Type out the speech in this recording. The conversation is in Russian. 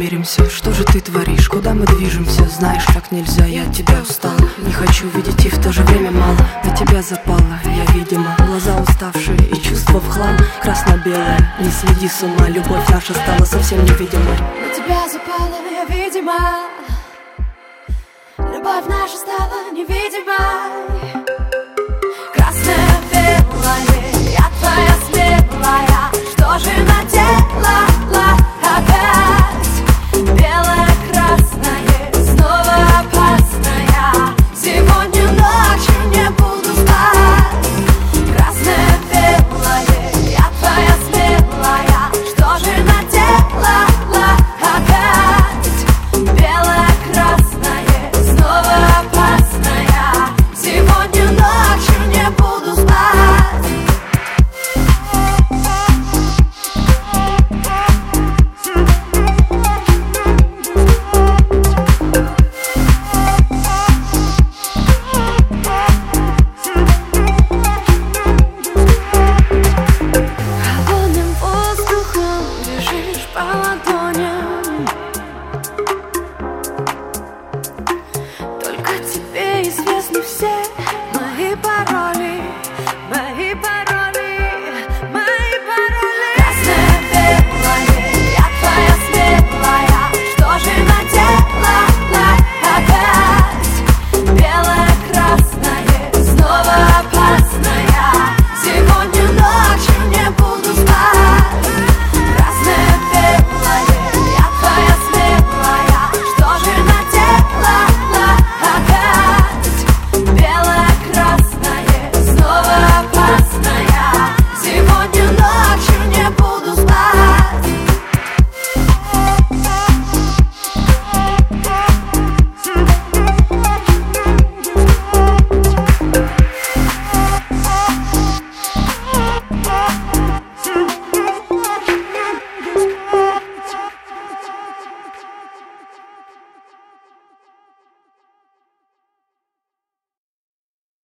помиримся. Что же ты творишь, куда мы движемся? Знаешь, так нельзя, я от тебя устал. Не хочу видеть и в то же время мало. На тебя запала я, видимо. Глаза уставшие и чувства в хлам. Красно-белое, не сведи с ума. Любовь наша стала совсем невидимой. На тебя запала я, видимо. Любовь наша стала невидимой. Красное-белое, я твоя смелая. Что же надела?